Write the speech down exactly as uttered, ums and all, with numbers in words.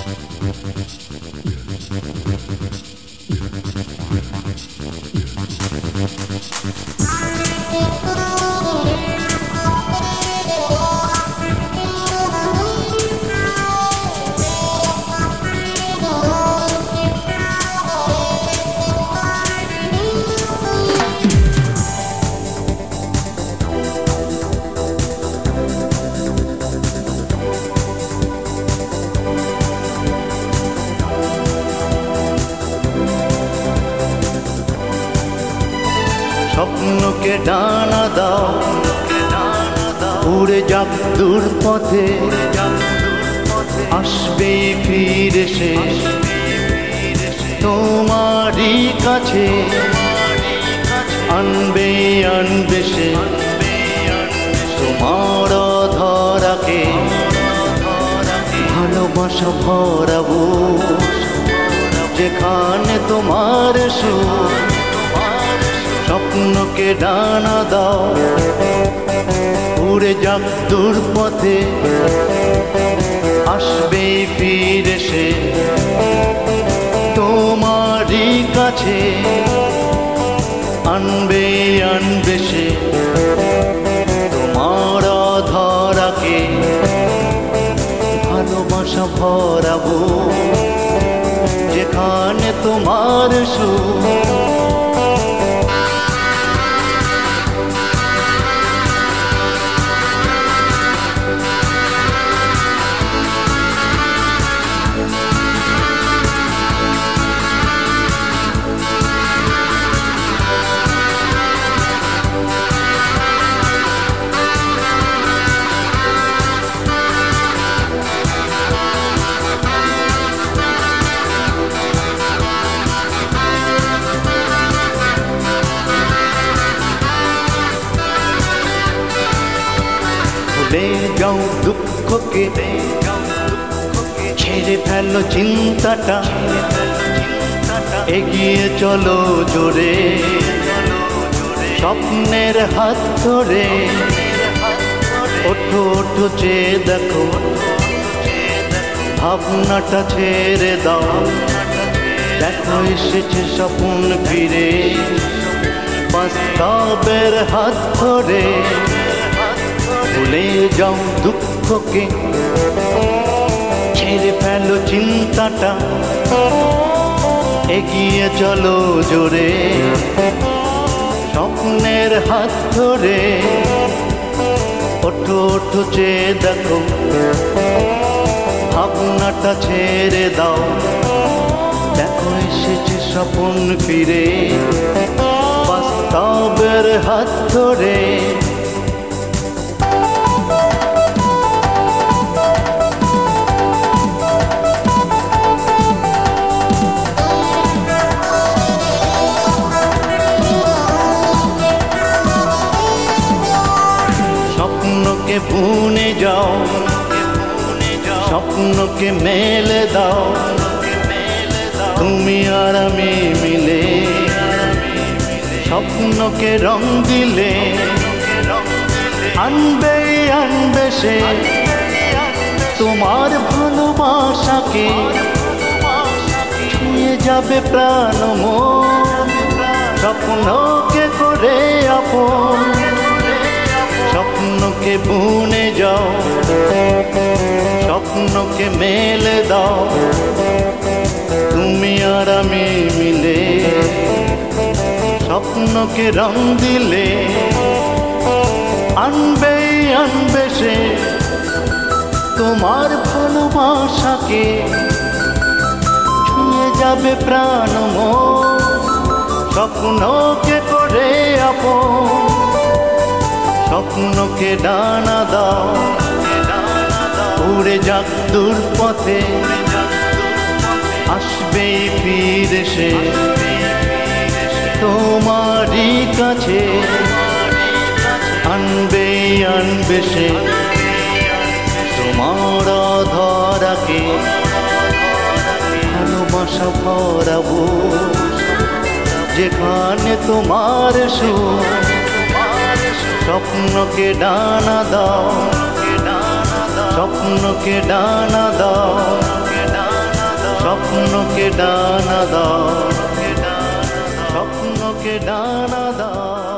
স্বপ্নকে ডানা দাও, উড়ে যাক দূর পথে, আসবে ফিরে সে তোমারই কাছে, আনবে আনবে সে তোমার ধরাকে, ভালোবাসা ভরাবো যেখানে তোমার সুর। স্বপ্নকে ডানা দাও, উড়ে যাক দূর পথে, আসবে ফিরে সে তোমারই কাছে, আনবে আনবে সে তোমার ধরাকে, ভালোবাসা ভরাবো যেখানে তোমার সুর। ভুলে যাও দুঃখকে, ছেড়ে ফেলো চিন্তাটা, এগিয়ে চলো জোরে স্বপ্নের হাত ধরে। ওঠো ওঠো চেয়ে দেখো, ভাবনাটা ছেড়ে দাও, দেখো এসেছে স্বপ্ন ফিরে, বাস্তবের হাত ধরে। ভুলে যাও দুঃখকে, ছেড়ে ফেলো চিন্তাটা, এগিয়ে চলো জোরে স্বপ্নের হাত ধরে। ওঠো ওঠো চেয়ে দেখো, ভাবনাটা ছেড়ে দাও, দেখো এসেছে স্বপ্ন ফিরে, বাস্তবের হাত ধরে। স্বপ্নকে বুনে যাও, স্বপ্নকে মেলে দাও, তুমি আর আমি মিলে স্বপ্নকে রং দিলে, আনবে আনবে সে তোমার ভালোবাসাকে, ছুঁয়ে যাবে প্রাণ মন স্বপ্নকে করে আপন। স্বপ্নকে বুনে যাও, স্বপ্নকে মেলে দাও, তুমি আর আমি মিলে স্বপ্নকে রং দিলে, আনবে আনবে সে তোমার ভালোবাসাকে, ছুঁয়ে যাবে প্রাণ মন স্বপ্নকে করে আপন। স্বপ্নকে ডানা দাও, উড়ে যাক দূর পথে, আসবে ফিরে সে তোমারই কাছে, আনবে আনবে সে তোমার ধরাকে, ভালোবাসা ভরাবো যেখানে তোমার সুর। স্বপ্নকে ডানা দাও, স্বপ্নকে ডানা দাও। ডানা দাও, স্বপ্নকে ডানা দাও।